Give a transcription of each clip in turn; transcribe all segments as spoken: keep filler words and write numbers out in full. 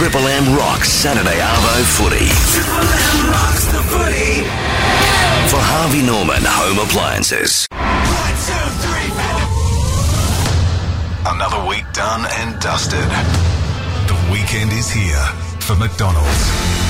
Triple M rocks Saturday Arvo footy. Triple M rocks the footy. For Harvey Norman Home Appliances. One, two, three, four. Another week done and dusted. The weekend is here for McDonald's.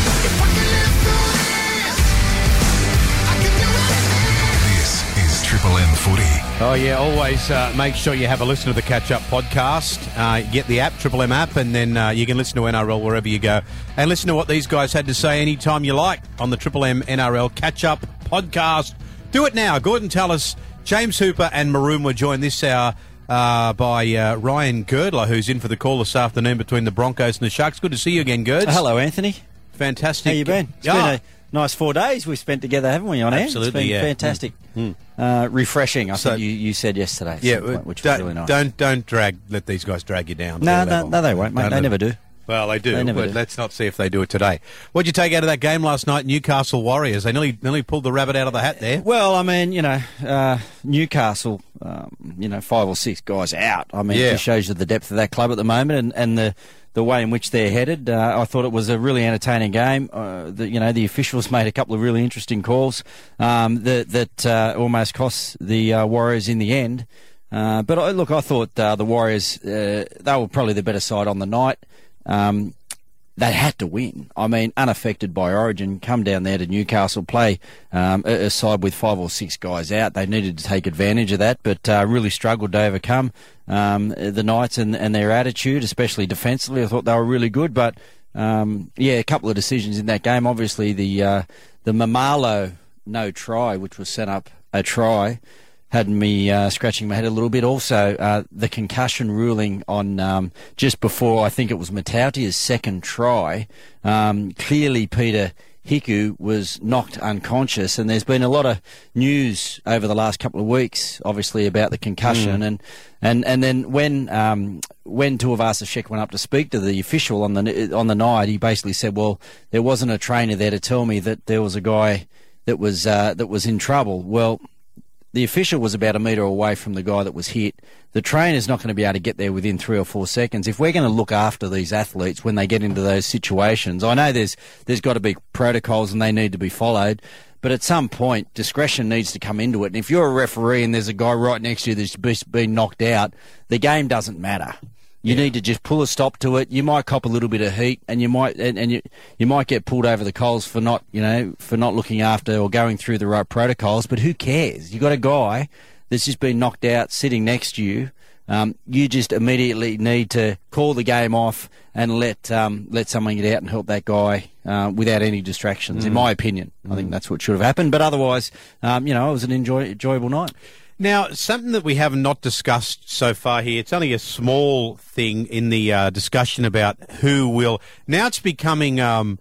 This is Triple M footy. Oh, yeah, always uh, make sure you have a listen to the Catch Up podcast. Uh, get the app, Triple M app, and then uh, you can listen to N R L wherever you go. And listen to what these guys had to say anytime you like on the Triple M N R L Catch Up podcast. Do it now. Gordon Tallis, James Hooper and Maroon were joined this hour uh, by uh, Ryan Girdler, who's in for the call this afternoon between the Broncos and the Sharks. Good to see you again, Girds. Uh, hello, Anthony. Fantastic. How you been? It's yeah. been a nice four days we've spent together, haven't we, on air? Absolutely, It's been yeah. fantastic. Mm. Uh, refreshing, I So- think you, you said yesterday. at Yeah, some point, which don't, was really nice. don't don't drag. Let these guys drag you down. to no, their no, level. no, they won't, mate. Don't They let never them- do. Well, they do. They never but do. Let's not see if they do it today. What'd you take out of that game last night, Newcastle Warriors? They nearly nearly pulled the rabbit out of the hat there. Well, I mean, you know, uh, Newcastle, um, you know, five or six guys out. I mean, Yeah. it just shows you the depth of that club at the moment and, and the, the way in which they're headed. Uh, I thought it was a really entertaining game. Uh, the, you know, the officials made a couple of really interesting calls um, that, that uh, almost cost the uh, Warriors in the end. Uh, but, I, look, I thought uh, the Warriors, uh, they were probably the better side on the night. Um, They had to win. I mean, unaffected by Origin, come down there to Newcastle, play um, a, a side with five or six guys out. They needed to take advantage of that, but uh, really struggled to overcome um, the Knights and, and their attitude, especially defensively. I thought they were really good, but um, yeah, a couple of decisions in that game. Obviously, the uh, the Mamalo no try, which was set up a try, had me uh, scratching my head a little bit. Also, uh, the concussion ruling on um, just before, I think it was Matautia's second try. Um, clearly, Peter Hiku was knocked unconscious, and there's been a lot of news over the last couple of weeks, obviously, about the concussion. Mm. And, and and then when um, when Tuivasa-Sheck went up to speak to the official on the on the night, he basically said, "Well, there wasn't a trainer there to tell me that there was a guy that was uh, that was in trouble." Well, the official was about a metre away from the guy that was hit. The trainer's not going to be able to get there within three or four seconds. If we're going to look after these athletes when they get into those situations, I know there's there's got to be protocols and they need to be followed, but at some point, discretion needs to come into it. And if you're a referee and there's a guy right next to you that's been knocked out, the game doesn't matter. You yeah. need to just pull a stop to it. You might cop a little bit of heat, and you might and, and you you might get pulled over the coals for not you know for not looking after or going through the right protocols. But who cares? You got a guy that's just been knocked out sitting next to you. Um, you just immediately need to call the game off and let um, let someone get out and help that guy uh, without any distractions. Mm. In my opinion, mm. I think that's what should have happened. But otherwise, um, you know, it was an enjoy, enjoyable night. Now, something that we have not discussed so far here, it's only a small thing in the uh, discussion about who will... Now it's becoming um,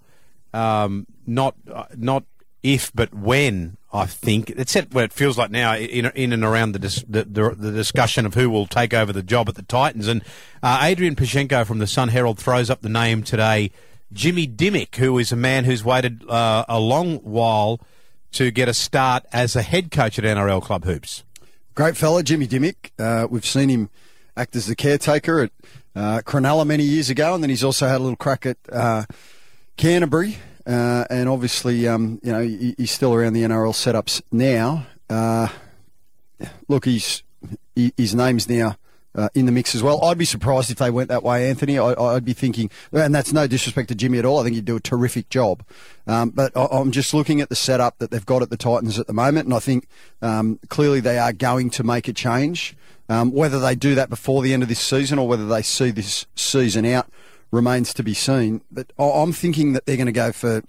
um, not uh, not if, but when, I think. It's at where it feels like now in, in and around the, dis, the, the the discussion of who will take over the job at the Titans. And uh, Adrian Pashenko from the Sun Herald throws up the name today, Jimmy Dimmick, who is a man who's waited uh, a long while to get a start as a head coach at N R L Club Hoops. Great fella, Jimmy Dimmick. Uh, we've seen him act as the caretaker at uh, Cronulla many years ago, and then he's also had a little crack at uh, Canterbury. Uh, and obviously, um, you know, he, he's still around the N R L setups now. Uh, look, he's he, his name's now uh, in the mix as well. I'd be surprised if they went that way, Anthony. I, I'd be thinking, and that's no disrespect to Jimmy at all. I think he'd do a terrific job. Um, but I, I'm just looking at the setup that they've got at the Titans at the moment, and I think um, clearly they are going to make a change. Um, whether they do that before the end of this season or whether they see this season out remains to be seen. But I'm thinking that they're going to go for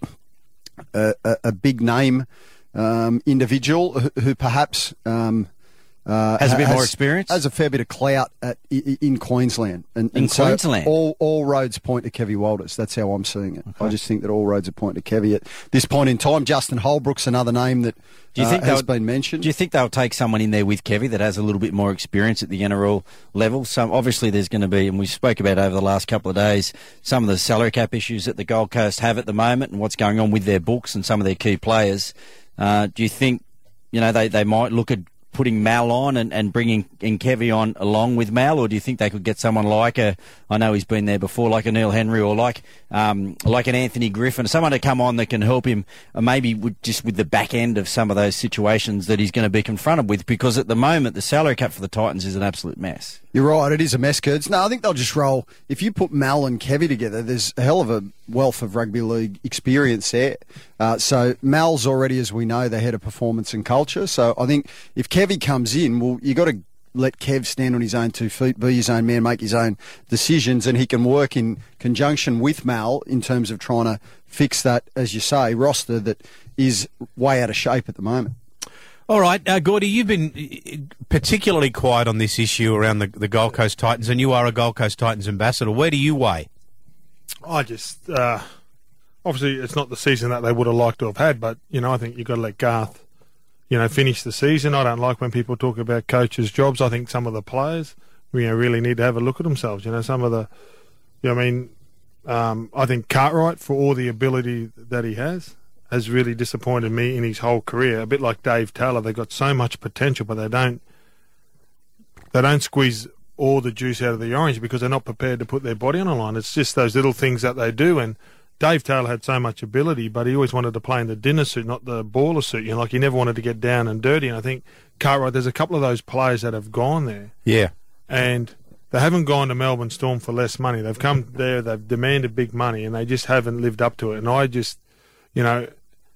a, a, a big name um, individual who, who perhaps um, uh, has a bit has, more experience, has a fair bit of clout at, in, in Queensland. And, in and so Queensland, all all roads point to Kevy Walters. That's how I'm seeing it. Okay. I just think that all roads are pointing to Kevy at this point in time. Justin Holbrook's another name that do you think uh, has been mentioned. Do you think they'll take someone in there with Kevy that has a little bit more experience at the N R L level? So obviously there's going to be, and we spoke about over the last couple of days, some of the salary cap issues that the Gold Coast have at the moment and what's going on with their books and some of their key players. Uh, do you think, you know, they, they might look at putting Mal on and, and bringing in Kevy on along with Mal, or do you think they could get someone like a, I know he's been there before, like a Neil Henry or like um, like an Anthony Griffin, someone to come on that can help him uh, maybe with, just with the back end of some of those situations that he's going to be confronted with, because at the moment the salary cap for the Titans is an absolute mess. You're right, it is a mess, Kurds. No, I think they'll just roll. If you put Mal and Kevy together, there's a hell of a wealth of rugby league experience there. Uh, so Mal's already, as we know, the head of performance and culture. So I think if Kevy comes in, well, you got to let Kev stand on his own two feet, be his own man, make his own decisions, and he can work in conjunction with Mal in terms of trying to fix that, as you say, roster that is way out of shape at the moment. All right, uh, Gordy, you've been particularly quiet on this issue around the, the Gold Coast Titans, and you are a Gold Coast Titans ambassador. Where do you weigh? I just, uh, obviously it's not the season that they would have liked to have had, but, you know, I think you've got to let Garth, you know, finish the season. I don't like when people talk about coaches' jobs. I think some of the players, you know, really need to have a look at themselves. You know, some of the, you know, I mean, um, I think Cartwright, for all the ability that he has, has really disappointed me in his whole career. A bit like Dave Taylor, they've got so much potential, but they don't they don't squeeze all the juice out of the orange because they're not prepared to put their body on the line. It's just those little things that they do. And Dave Taylor had so much ability, but he always wanted to play in the dinner suit, not the baller suit. You know, like he never wanted to get down and dirty. And I think Cartwright, there's a couple of those players that have gone there. Yeah. And they haven't gone to Melbourne Storm for less money. They've come there, they've demanded big money, and they just haven't lived up to it. And I just, you know,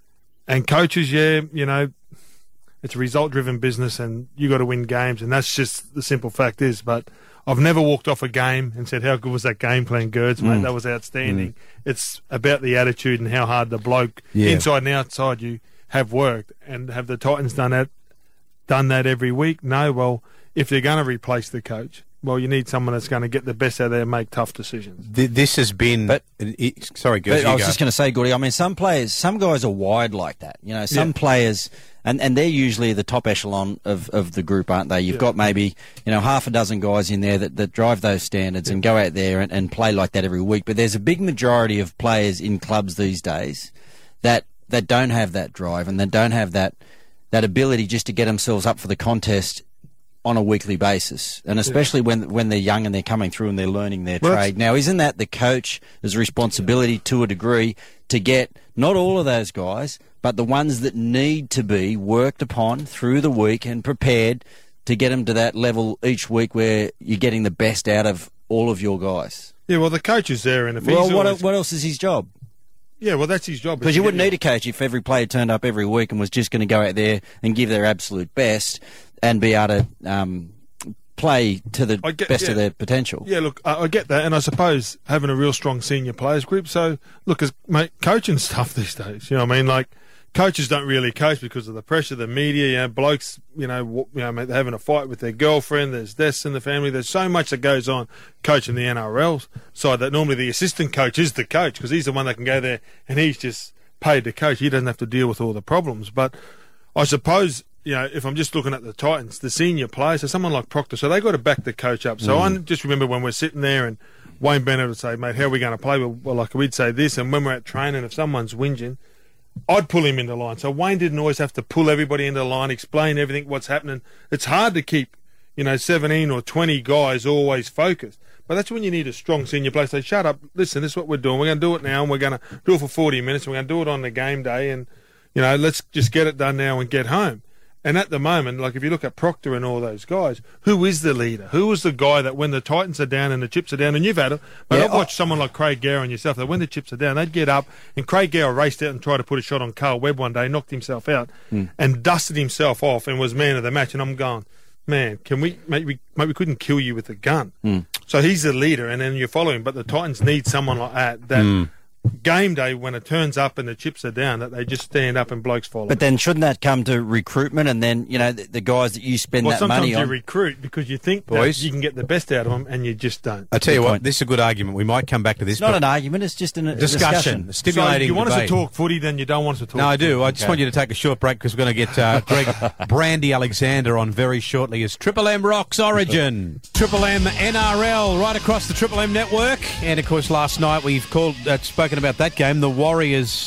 and coaches, yeah, you know, it's a result-driven business and you got to win games, and that's just the simple fact is. But I've never walked off a game and said, how good was that game plan, Gerds, mate? Mm. That was outstanding. Mm. It's about the attitude and how hard the bloke, yeah. inside and outside you, have worked. And have the Titans done that, done that every week? No. Well, if they're going to replace the coach, well, you need someone that's going to get the best out of there and make tough decisions. This has been... But, it, sorry, Gerds, I was go. just going to say, Gordy, I mean, some players, some guys are wired like that. You know, some yeah. players... And, and they're usually the top echelon of, of the group, aren't they? You've yeah. got maybe, you know, half a dozen guys in there that, that drive those standards yeah. and go out there and, and play like that every week. But there's a big majority of players in clubs these days that, that don't have that drive and that don't have that, that ability just to get themselves up for the contest on a weekly basis, and especially yeah. when when they're young and they're coming through and they're learning their well, trade. Now, isn't that the coach's responsibility yeah. to a degree to get not all of those guys, but the ones that need to be worked upon through the week and prepared to get them to that level each week where you're getting the best out of all of your guys? Yeah, well, the coach is there, and if well, he's what, always... what else is his job? Yeah, well, that's his job. Because you wouldn't need a coach if every player turned up every week and was just going to go out there and give their absolute best and be able to um, play to the get, best yeah. of their potential. Yeah, look, I, I get that, and I suppose having a real strong senior players group. So, look, as mate, coaching stuff these days, you know what I mean? Like, coaches don't really coach because of the pressure, the media, you know, blokes, you know, w- you know, mate, they're having a fight with their girlfriend, there's deaths in the family, there's so much that goes on coaching the N R L side that normally the assistant coach is the coach because he's the one that can go there and he's just paid to coach. He doesn't have to deal with all the problems. But I suppose, you know, if I'm just looking at the Titans, the senior players, so someone like Proctor, so they got to back the coach up. So mm. I just remember when we're sitting there and Wayne Bennett would say, mate, how are we going to play? Well, well, like we'd say this, and when we're at training, if someone's whinging, I'd pull him into line. So Wayne didn't always have to pull everybody into line, explain everything, what's happening. It's hard to keep, you know, seventeen or twenty guys always focused. But that's when you need a strong senior player. Say, shut up, listen, this is what we're doing. We're going to do it now, and we're going to do it for forty minutes, and we're going to do it on the game day, and, you know, let's just get it done now and get home. And at the moment, like if you look at Proctor and all those guys, who is the leader? Who is the guy that when the Titans are down and the chips are down, and you've had it, but yeah, I've watched I, someone like Craig Gower and yourself, that when the chips are down, they'd get up, and Craig Gower raced out and tried to put a shot on Carl Webb one day, knocked himself out, mm. and dusted himself off and was man of the match. And I'm going, man, can we, mate, we, mate, we couldn't kill you with a gun. Mm. So he's the leader, and then you follow him. But the Titans need someone like that, that mm. game day, when it turns up and the chips are down, that they just stand up and blokes follow. But then shouldn't that come to recruitment and then, you know, the, the guys that you spend well, that money on? Sometimes you recruit because you think Boys, that you can get the best out of them and you just don't. I tell you Good what, point. this is a good argument. We might come back to this. It's not an argument, it's just an, a discussion. discussion. A stimulating So you want debate. us to talk footy, then you don't want us to talk No, I do. footy. I just Okay. want you to take a short break because we're going to get uh, Greg Brandy Alexander on very shortly as Triple M rocks Origin. Triple M N R L right across the Triple M network. And, of course, last night we've called, uh, spoken about that game. The Warriors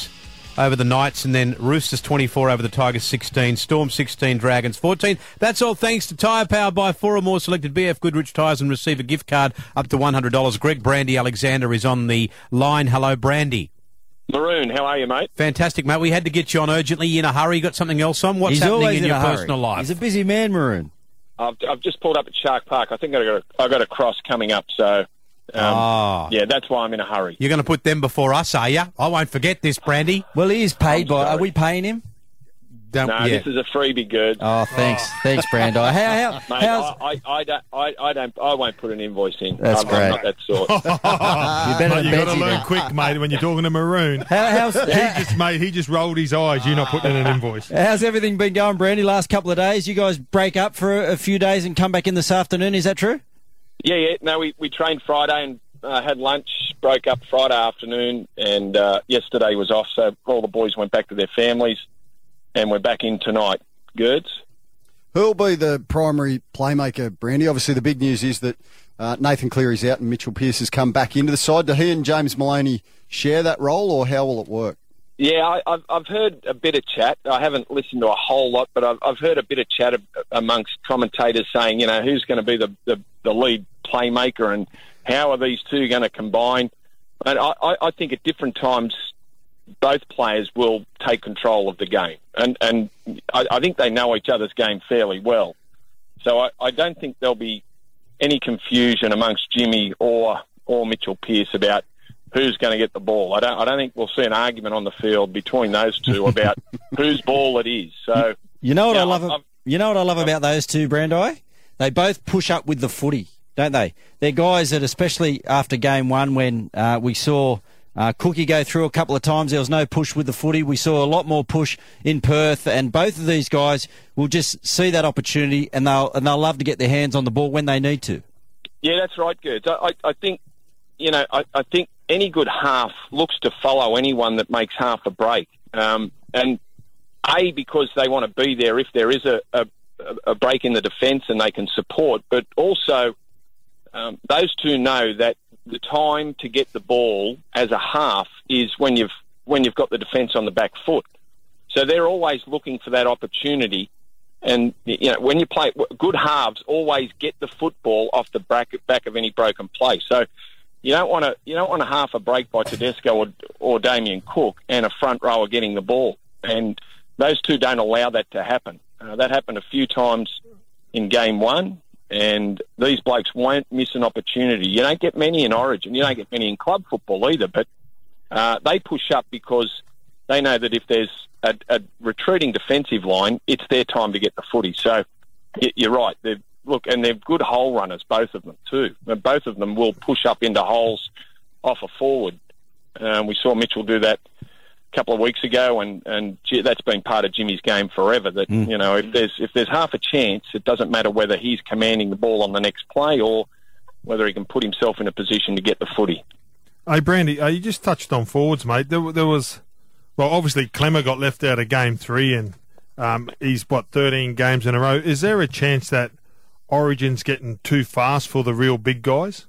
over the Knights, and then Roosters twenty-four over the Tigers sixteen, Storm sixteen, Dragons fourteen. That's all thanks to Tyre Power. Buy four or more selected B F Goodrich tyres and receive a gift card up to one hundred dollars. Greg Brandy Alexander is on the line. Hello, Brandy. Maroon, how are you, mate? Fantastic, mate. We had to get you on urgently. You in a hurry? You got something else on? What's He's happening always in in your a hurry. personal life? He's a busy man, Maroon. I've, I've just pulled up at Shark Park. I think I got a, I got a cross coming up, so um, Oh. yeah, that's why I'm in a hurry. You're going to put them before us, are you? I won't forget this, Brandy. Well, he is paid I'm by. Are sorry. we paying him? Don't, No, yeah. this is a freebie, good. Oh, thanks, thanks, Brando. How, how, Mate, how's, I, I, I, don't, I, I don't, I won't put an invoice in. That's I'm, great. I'm not that sort. you're better Mate, than you got to Betsy learn then. quick, mate. When you're talking to Maroon, How, how's, he how, just mate, he just rolled his eyes. You're not putting in an invoice. how's everything been going, Brandy? Last couple of days, you guys break up for a, a few days and come back in this afternoon. Is that true? yeah, yeah. No, we, we trained Friday and uh, had lunch. Broke up Friday afternoon, and uh, yesterday was off. So all the boys went back to their families, and we're back in tonight. Goods. Who'll be the primary playmaker, Brandy? Obviously, the big news is that uh, Nathan Cleary's out and Mitchell Pearce has come back into the side. Do he and James Maloney share that role, or how will it work? Yeah, I, I've I've heard a bit of chat. I haven't listened to a whole lot, but I've I've heard a bit of chat of, amongst commentators saying, you know, who's going to be the, the, the lead playmaker and how are these two going to combine? And I, I, I think at different times both players will take control of the game, and and I, I think they know each other's game fairly well. So I, I don't think there'll be any confusion amongst Jimmy or or Mitchell Pearce about who's going to get the ball. I don't I don't think we'll see an argument on the field between those two about whose ball it is. So You know what yeah, I love. I've- I've- you know what I love about those two, Brando? They both push up with the footy, don't they? They're guys that, especially after game one, when uh, we saw uh, Cookie go through a couple of times, there was no push with the footy. We saw a lot more push in Perth, and both of these guys will just see that opportunity, and they'll and they'll love to get their hands on the ball when they need to. Yeah, that's right, Gerds. I, I, I think, you know, I, I think any good half looks to follow anyone that makes half a break. Um, and A, because they want to be there if there is a, a, a break in the defence and they can support, but also um, those two know that the time to get the ball as a half is when you've when you've got the defence on the back foot. So they're always looking for that opportunity. And, you know, when you play, good halves always get the football off the back, back of any broken play. So you don't want to you don't want a half a break by Tedesco or, or Damien Cook and a front rower getting the ball. And those two don't allow that to happen. Uh, that happened a few times in game one, and these blokes won't miss an opportunity. You don't get many in Origin. You don't get many in club football either, but uh, they push up because they know that if there's a, a retreating defensive line, it's their time to get the footy. So you're right. They're, look, and they're good hole runners, both of them too. And both of them will push up into holes off a forward. Um, we saw Mitchell do that a couple of weeks ago, and, and that's been part of Jimmy's game forever. That mm. you know, if there's if there's half a chance, it doesn't matter whether he's commanding the ball on the next play or whether he can put himself in a position to get the footy. Hey, Brandy, uh, you just touched on forwards, mate. There, there was, well, obviously Clemmer got left out of game three, and um, he's, what, thirteen games in a row. Is there a chance that Origin's getting too fast for the real big guys?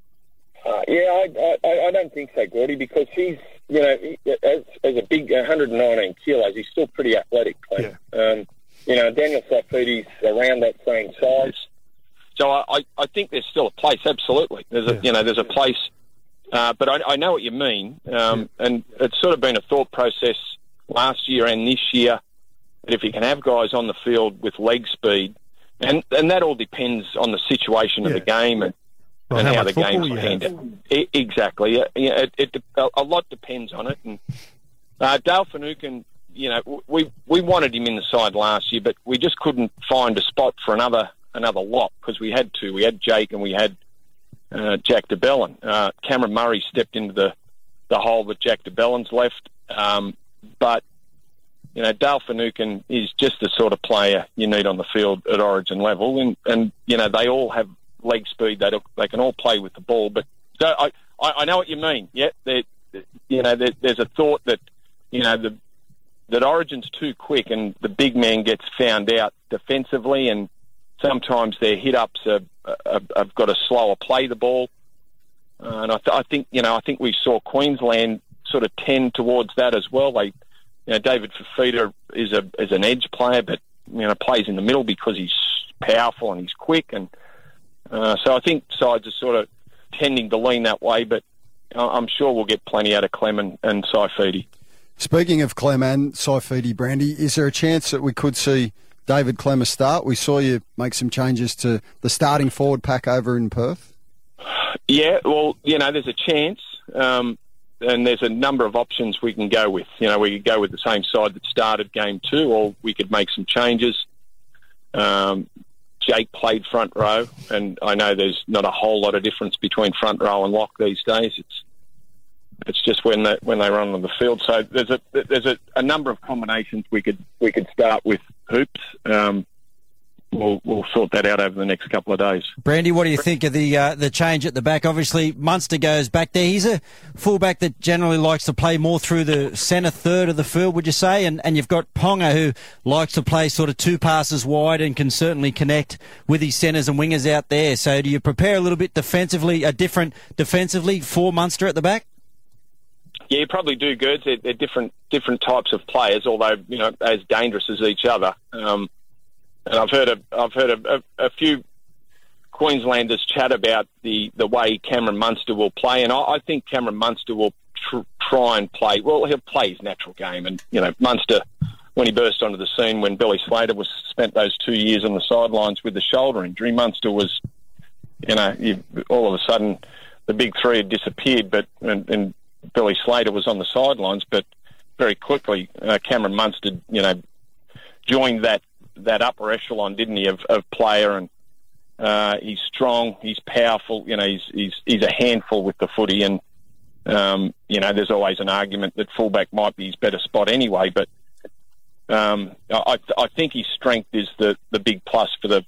Uh, yeah, I, I, I don't think so, Gordy, because he's, you know, he, as, as a big one hundred nineteen kilos, he's still pretty athletic. Yeah. Um, you know, Daniel Saifiti's around that same size. So I, I, I think there's still a place, absolutely. There's a, yeah. you know, there's a place, uh, but I, I know what you mean. Um, yeah. And it's sort of been a thought process last year and this year that if you can have guys on the field with leg speed, and, and that all depends on the situation yeah. of the game and, well, and how, how the game's handled. I, exactly. Yeah, it, it, a lot depends on it. And uh, Dale Finucane, you know, we we wanted him in the side last year, but we just couldn't find a spot for another another lot because we had two. We had Jake and we had uh, Jack de Belin. Uh, Cameron Murray stepped into the, the hole that Jack de Belin's left. Um, but, you know, Dale Finucane is just the sort of player you need on the field at Origin level. And, and you know, they all have leg speed. They they can all play with the ball. But so I, I, I know what you mean. Yeah, you know, there, there's a thought that, you know, the that Origin's too quick and the big man gets found out defensively, and sometimes their hit-ups are, are, have got to slower play the ball. Uh, and I, th- I think, you know, I think we saw Queensland sort of tend towards that as well. They you know, David Fifita is a is an edge player, but you know plays in the middle because he's powerful and he's quick, and uh, so I think sides are sort of tending to lean that way. But I'm sure we'll get plenty out of Clem and, and Saifidi. Speaking of Clem and Saifidi, Brandy, is there a chance that we could see David Clemmer start? We saw you make some changes to the starting forward pack over in Perth. Yeah, well, you know, there's a chance, um, and there's a number of options we can go with. You know, we could go with the same side that started game two, or we could make some changes. Um, Jake played front row, and I know there's not a whole lot of difference between front row and lock these days. It's it's just when they when they run on the field. So there's a there's a, a number of combinations we could we could start with hoops. Um, we'll we'll sort that out over the next couple of days. Brandy, what do you think of the uh, the change at the back? Obviously, Munster goes back there. He's a fullback that generally likes to play more through the centre third of the field, would you say? And and you've got Ponga, who likes to play sort of two passes wide and can certainly connect with his centres and wingers out there. So do you prepare a little bit defensively, a different defensively for Munster at the back? Yeah, you probably do, Gerds. They're, they're different different types of players, although you know as dangerous as each other. Um, and I've heard a, I've heard a, a, a few Queenslanders chat about the, the way Cameron Munster will play, and I, I think Cameron Munster will tr- try and play. Well, he'll play his natural game, and you know Munster, when he burst onto the scene when Billy Slater was spent those two years on the sidelines with the shoulder injury, Munster was, you know, you, all of a sudden the big three had disappeared, but and, and Billy Slater was on the sidelines, but very quickly uh, Cameron Munster, you know, joined that, that upper echelon, didn't he, of, of player, and uh, he's strong, he's powerful, you know, he's he's he's a handful with the footy, and um, you know, there's always an argument that fullback might be his better spot anyway, but um, I I think his strength is the the big plus for the.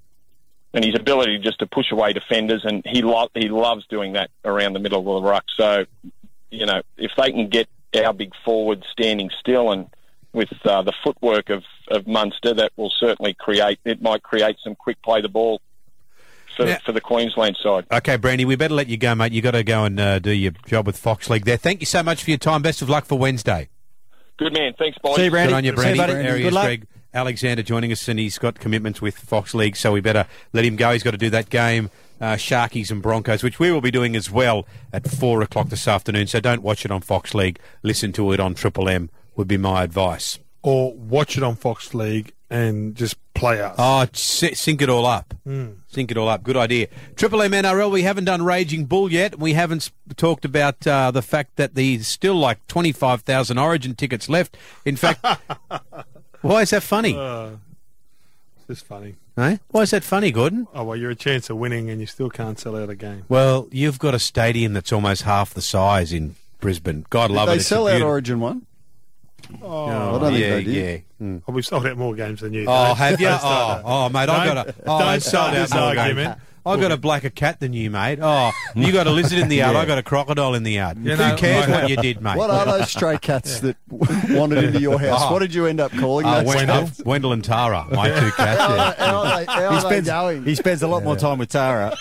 And his ability just to push away defenders, and he lo- he loves doing that around the middle of the ruck. So, you know, if they can get our big forward standing still and with uh, the footwork of, of Munster, that will certainly create, it might create some quick play the ball for, yeah. for the Queensland side. Okay, Brandy, we better let you go, mate. You've got to go and uh, do your job with Fox League there. Thank you so much for your time. Best of luck for Wednesday. Good man. Thanks, boys. See you, Brandy. Good on you, Brandy. See you, buddy. There he Good is, luck. Greg Alexander joining us, and he's got commitments with Fox League, so we better let him go. He's got to do that game, uh, Sharkies and Broncos, which we will be doing as well at four o'clock this afternoon. So don't watch it on Fox League. Listen to it on Triple M would be my advice. Or watch it on Fox League and just play us. Oh, s- sync it all up. Mm. Sync it all up. Good idea. Triple M N R L, we haven't done Raging Bull yet. We haven't sp- talked about uh, the fact that there's still like twenty-five thousand Origin tickets left. In fact, why is that funny? Uh, it's just funny. Eh? Why is that funny, Gordon? Oh, well, you're a chance of winning and you still can't sell out a game. Well, you've got a stadium that's almost half the size in Brisbane. God love Did it. they It's sell a out beautiful- Origin one? Oh, I don't think yeah, they did. yeah. Mm. oh, we've sold out more games than you. Oh, Don't- have you? don't Oh, start that. oh, mate, I got Don't- a. Oh, I don't sold start out this more argument. games. I got a blacker cat than you, mate. Oh, you got a lizard in the yard. Yeah. I got a crocodile in the yard. You Who know, cares I- what you did, mate? What are those stray cats that wandered into your house? Oh. What did you end up calling Oh, those Wendell, cats? Wendell and Tara, my two cats. How, Yeah. how are they, how He are spends, they going? he spends a lot more time with Tara.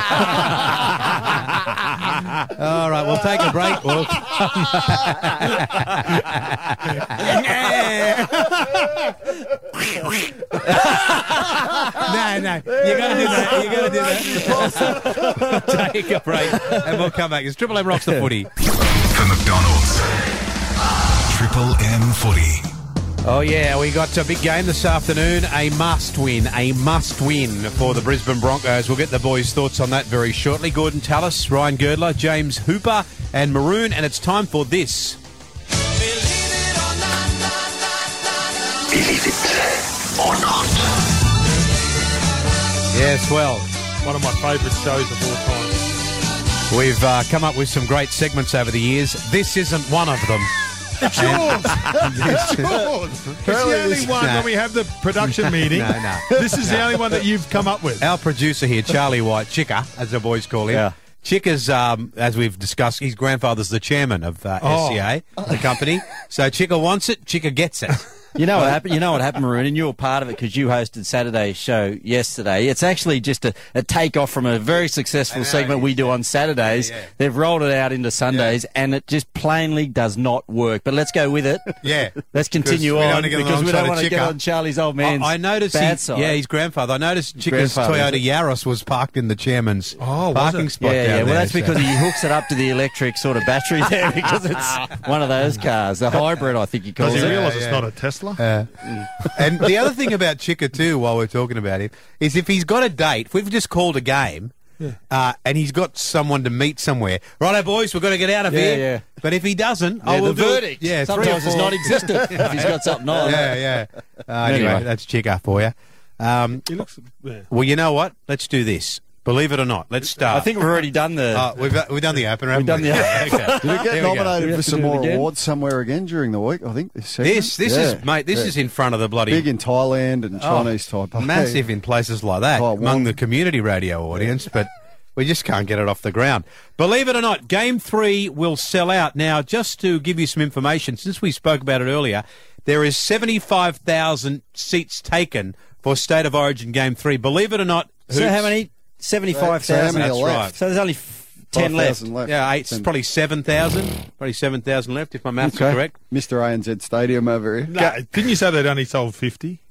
All right, we'll take a break. We'll no, no, you got to do that. You got to do that. Take a break, and we'll come back. It's Triple M rocks the footy. For McDonald's. Triple M Footy. Oh yeah, we got a big game this afternoon. A must win, a must win for the Brisbane Broncos. We'll get the boys' thoughts on that very shortly. Gordon Tallis, Ryan Girdler, James Hooper, and Maroon, and it's time for this. Believe it or not. Yes, well, One of my favourite shows of all time. we've uh, come up with some great segments over the years. This isn't one of them. It's yours. It's yours. It's the only one Nah. when we have the production meeting. No, no. This is the only one that you've come up with. Our producer here, Charlie White, Chicka, as the boys call him. Yeah. Chicka's, um, as we've discussed, his grandfather's the chairman of uh, Oh. S C A, the company. So Chicka wants it, Chicka gets it. You know what happened? You know what happened, Maroon, and you were part of it because you hosted Saturday's show yesterday. It's actually just a, a take-off from a very successful know, segment we do on Saturdays. Yeah, yeah. They've rolled it out into Sundays, yeah. and it just plainly does not work. But let's go with it. Yeah. Let's continue we on don't because we don't want to Chica. get on Charlie's old man's I, I noticed bad he, side. Yeah, his grandfather. I noticed His Chica's grandfather, Toyota Yaris was parked in the chairman's Oh, was parking it? spot Yeah, down yeah. Well, there, that's so- because he hooks it up to the electric sort of battery there because it's one of those cars, the hybrid, I think he calls Does he it. realise yeah. it's not a Tesla? Uh, and the other thing about Chica too, while we're talking about him, is if he's got a date, if we've just called a game, Yeah. uh, and he's got someone to meet somewhere, righto, boys, we've got to get out of Yeah, here. yeah. But if he doesn't, Yeah, I will the do it. verdict. Yeah, three or sometimes it's four. non-existent if he's got something on. Yeah, yeah. Uh, anyway, Anyway. that's Chica for you. Um, He looks. Yeah. well, you know what? Let's do this. Believe it or not, let's start. I think we've already done the. Uh, we've we've done the opener. Haven't We've done we? the- Yeah, okay. Did it get Here we go. We nominated have for to some do it more again? awards somewhere again during the week? I think this segment. This this Yeah. is mate. This Yeah. is in front of the bloody big in Thailand and Oh, Chinese Taipei. massive in places like that Oh, among one- the community radio audience, but we just can't get it off the ground. Believe it or not, Game three will sell out. Now, just to give you some information, since we spoke about it earlier, there is seventy-five thousand seats taken for State of Origin Game three. Believe it or not, so Hoops- how many? Seventy-five So how thousand. many That's are right. left? So there's only f- ten left. five thousand left. Yeah, eight, it's Ten. probably seven thousand. Probably seven thousand left, if my maths are Okay. correct. Mister A N Z Stadium over here. No, didn't you say they'd only sold fifty?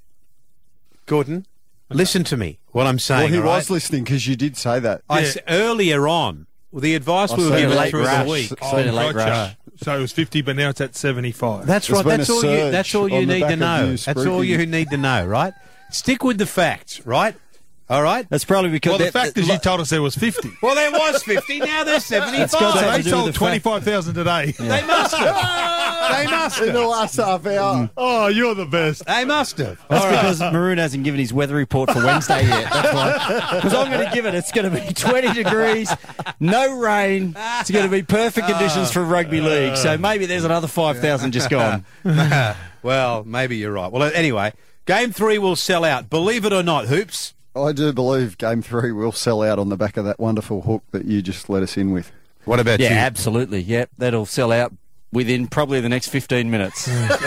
Gordon, listen to me, what I'm saying. Well, he all right? was listening because you did say that. I Yeah. s- earlier on, the advice I we were see. given Late through rush. the week. It's been a late gotcha. rush. So it was fifty, but now it's at seventy-five. That's There's right. been That's a all you. surge That's all you on the need back to of know. you That's all you spruiking. need to know. Right? Stick with the facts. Right? All right. That's probably because Well, the that- fact that- is, you told us there was fifty. Well, there was fifty. Now there's seventy-five. got So something they to do with sold the fact- twenty-five thousand today. They must have. They must In the have. last half hour. Oh, you're the best. They must have. That's All right. because Maroon hasn't given his weather report for Wednesday yet. That's why. Because I'm going to give it. It's going to be twenty degrees, no rain. It's going to be perfect conditions for rugby league. So maybe there's another five thousand just gone. Well, maybe you're right. Well, anyway, Game three will sell out. Believe it or not, Hoops. I do believe Game three will sell out on the back of that wonderful hook that you just let us in with. What about Yeah, you? absolutely. Yep, that'll sell out within probably the next fifteen minutes.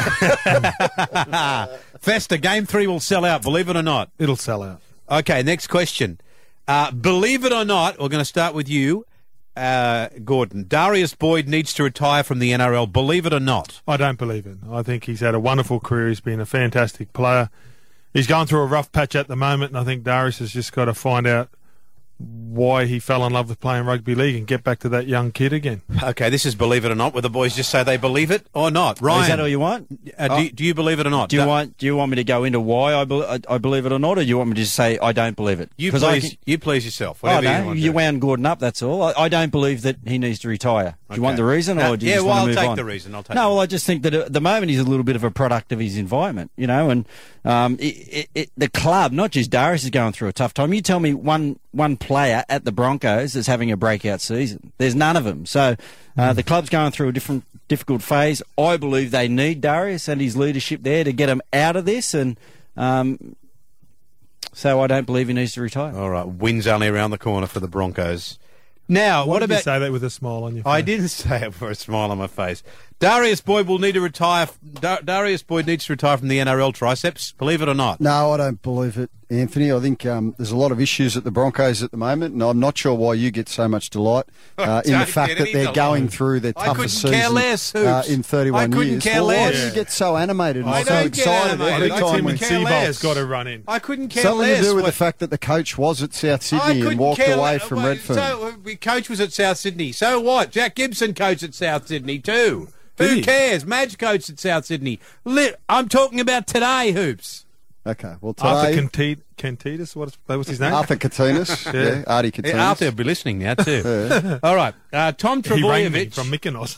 Festa, Game three will sell out. Believe it or not. It'll sell out. Okay, next question. Uh, believe it or not, we're going to start with you, uh, Gordon. Darius Boyd needs to retire from the N R L. Believe it or not. I don't believe it. I think he's had a wonderful career. He's been a fantastic player. He's going through a rough patch at the moment, and I think Darius has just got to find out why he fell in love with playing rugby league and get back to that young kid again. Okay, this is Believe It or Not, where the boys just say they believe it or not. Ryan, Is that all you want? uh, do, do you believe it or not? Do you Da- want Do you want me to go into why I, be, I, I believe it or not, or do you want me to just say I don't believe it? You 'Cause I please, can- you please yourself. Oh, Whatever no, you want you to. wound Gordon up, that's all. I, I don't believe that he needs to retire. Do you want Okay. the reason, No, or do you yeah, just well, want I'll to move take on? the reason. I'll take no, the well, I just think that at the moment he's a little bit of a product of his environment, you know, and um, it, it, it, the club, not just Darius, is going through a tough time. You tell me one one player at the Broncos is having a breakout season. There's none of them. So uh, the club's going through a different difficult phase. I believe they need Darius and his leadership there to get him out of this, and um, so I don't believe he needs to retire. All right, wins only around the corner for the Broncos. Now, Why what did you about... say that with a smile on your face? I didn't say it for a smile on my face. Darius Boyd will need to retire. Dar- Darius Boyd needs to retire from the N R L triceps. Believe it or not. No, I don't believe it, Anthony. I think um, there's a lot of issues at the Broncos at the moment, and I'm not sure why you get so much delight uh, in the Don't fact get that any they're delight. going through their I toughest couldn't care season less, uh, Hoops. in thirty-one I couldn't years. care well, why less. do you get so animated and I so don't get excited animated. every I time couldn't we... Tim care less. Seabolt's got to run in. I couldn't care Something less. to do with what- the fact that the coach was at South I Sydney couldn't and walked care away le- from well, Redfern. So, uh, the coach was at South Sydney. So what? Jack Gibson coached at South Sydney too. Did Who he? cares? Madge coached at South Sydney. Li- I'm talking about today, Hoops. Okay, well Arthur today... Canti- Cantitas, what is, that was his name? Arthur Katinas, Yeah. yeah, Artie Katinas. Yeah, Arthur will be listening now too. All right, uh, Tom He rang me Trebojevic. from Mykonos.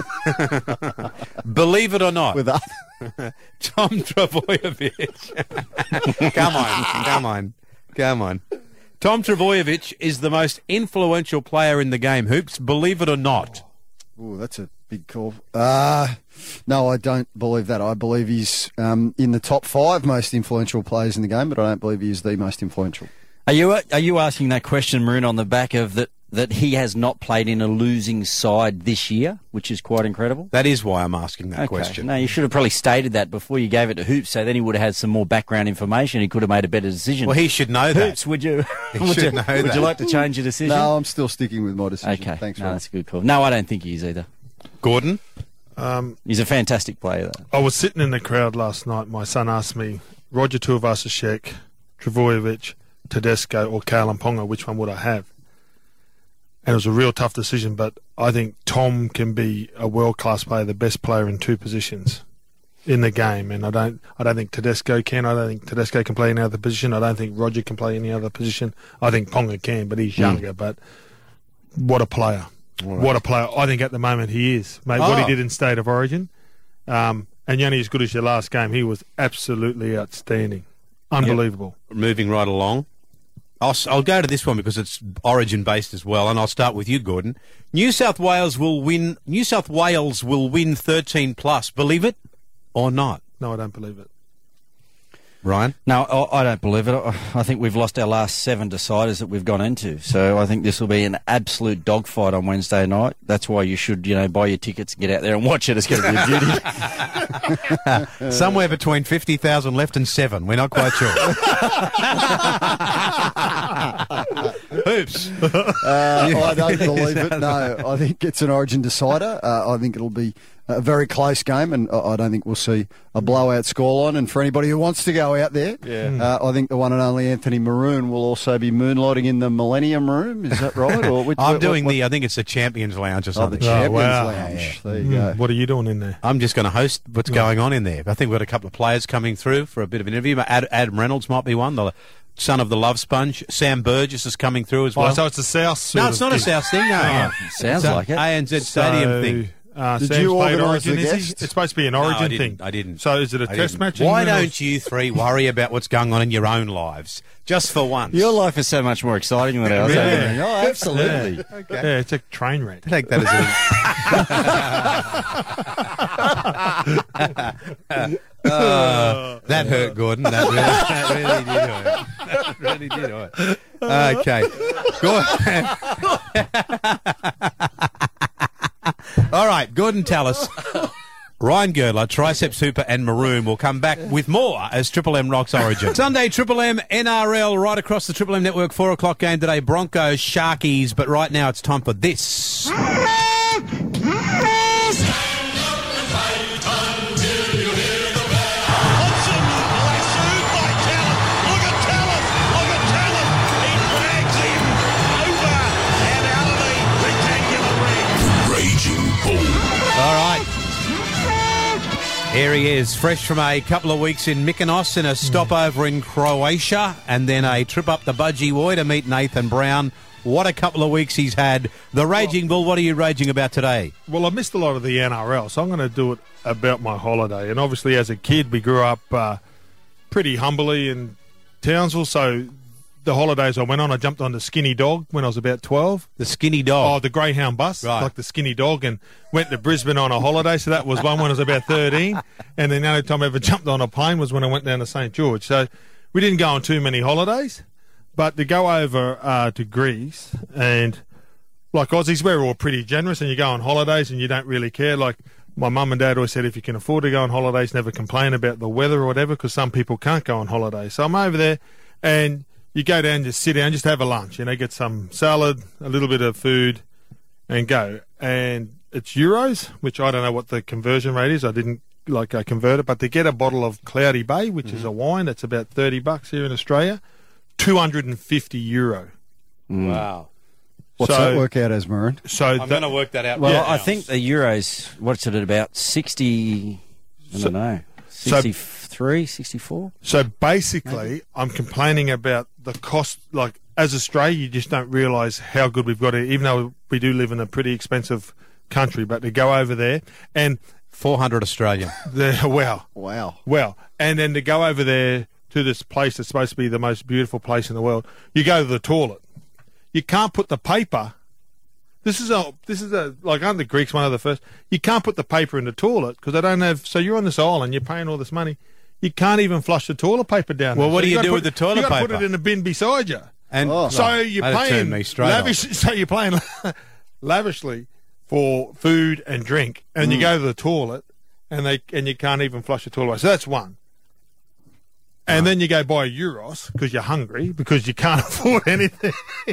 Believe it or not, With Arthur. Tom Trebojevic. come on, come on, come on. Tom Trebojevic is the most influential player in the game. Hoops, believe it or not. Oh, that's a big call. Uh, no, I don't believe that. I believe he's um, in the top five most influential players in the game, but I don't believe he is the most influential. Are you are you asking that question, Maroon, on the back of that that he has not played in a losing side this year, which is quite incredible? That is why I'm asking that Okay. question. No, you should have probably stated that before you gave it to Hoops, so then he would have had some more background information. He could have made a better decision. Well, he should know that. Hoops, would you? He would should you, know Would that. you like to change your decision? No, I'm still sticking with my decision. Okay, Thanks, no, Ron. that's a good call. No, I don't think he is either. Gordon? He's a fantastic player, though. I was sitting in the crowd last night. My son asked me, Roger Tuivasa-Sheck, Travojevic, Tedesco or Kalen Ponga, which one would I have? And it was a real tough decision, but I think Tom can be a world-class player, the best player in two positions in the game. And I don't I don't think Tedesco can. I don't think Tedesco can play any other position. I don't think Roger can play any other position. I think Ponga can, but he's younger. Mm. But what a player. Right. What a player. I think at the moment he is. Mate, oh. what he did in State of Origin. Um, and you're only as good as your last game. He was absolutely outstanding. Unbelievable. Yep. Moving right along. I'll, I'll go to this one because it's Origin-based as well, and I'll start with you, Gordon. New South Wales will win. New South Wales will win thirteen plus. Believe it or not? No, I don't believe it. Ryan? No, I I don't believe it. I think we've lost our last seven deciders that we've gone into. So I think this will be an absolute dogfight on Wednesday night. That's why you should, you know, buy your tickets and get out there and watch it. It's going to be a beauty. Somewhere between fifty thousand left and seven. We're not quite sure. Hoops. Uh, I don't believe it, no. I think it's an Origin decider. Uh, I think it'll be a very close game, and I don't think we'll see a blowout scoreline. And for anybody who wants to go out there, yeah. uh, I think the one and only Anthony Maroon will also be moonlighting in the Millennium Room. Is that right? Or which, I'm what, doing what, the, I think it's the Champions Lounge or oh, something. the Champions oh, wow. Lounge. Yeah. There you Mm. go. What are you doing in there? I'm just going to host what's Yeah. going on in there. I think we've got a couple of players coming through for a bit of an interview. Ad, Adam Reynolds might be one, the son of the Love Sponge. Sam Burgess is coming through as well. Oh, so it's a South sort no, it's not of a South thing, no. Sounds It's a like it. A N Z Stadium so, thing. Uh, Did Sam's you played organise Origin, the is he? guests? It's supposed to be an No, Origin I didn't. thing. I didn't. So is it a I test didn't. match? Why England, or- don't you three worry about what's going on in your own lives? Just for once. Your life is so much more exciting than ours. Yeah. Yeah. Oh, absolutely. Okay. Yeah, it's a train wreck. Take that as a... Uh, that hurt, Gordon. That really, that really did hurt. That really did hurt. Okay. Gordon. All right, Gordon Tallis, Ryan Girdler, Triceps Hooper and Maroon will come back with more as Triple M rocks Origin. Sunday, Triple M N R L right across the Triple M network. Four o'clock game today, Broncos, Sharkies. But right now it's time for this. All right. Here he is, fresh from a couple of weeks in Mykonos and a stopover in Croatia and then a trip up the Budgie Way to meet Nathan Brown. What a couple of weeks he's had. The Raging Bull, what are you raging about today? Well, I missed a lot of the N R L, so I'm going to do it about my holiday. And obviously, as a kid, we grew up uh, pretty humbly in Townsville, so the holidays I went on, I jumped on the Skinny Dog when I was about twelve. The Skinny Dog? Oh, the Greyhound bus, right. like the Skinny Dog, and went to Brisbane on a holiday, so that was one when I was about thirteen. And then the only time I ever jumped on a plane was when I went down to Saint George. So we didn't go on too many holidays, but to go over uh, to Greece, and like Aussies, we're all pretty generous, and you go on holidays and you don't really care. Like my mum and dad always said, if you can afford to go on holidays, never complain about the weather or whatever, because some people can't go on holidays. So I'm over there, and you go down, just sit down, just have a lunch, you know, get some salad, a little bit of food, and go. And it's euros, which I don't know what the conversion rate is. I didn't like I convert it, but to get a bottle of Cloudy Bay, which mm-hmm. is a wine, that's about thirty bucks here in Australia, two hundred and fifty euro. Mm. Wow. What's so, that work out as, Maroon? So I'm going to work that out. Well, right I now. think the Euros, what's it at about sixty? I don't know. sixty-three, sixty-four? So basically, maybe? I'm complaining about the cost. Like, as Australia, you just don't realise how good we've got it, even though we do live in a pretty expensive country. But to go over there and four hundred Australian. The, wow. Wow. Well, and then to go over there to this place that's supposed to be the most beautiful place in the world, you go to the toilet. You can't put the paper. This is a, this is a, like, aren't the Greeks one of the first? You can't put the paper in the toilet because they don't have, so you're on this island, you're paying all this money. You can't even flush the toilet paper down Well, there. what so do you do put, with the toilet you gotta paper? put it in a bin beside you. And Oh. So oh, you're that'd turn paying me straight lavish, off. so you're paying lavishly for food and drink, and Mm. you go to the toilet, and they and you can't even flush the toilet away. So that's one. And then you go buy a Euros because you're hungry, because you can't afford anything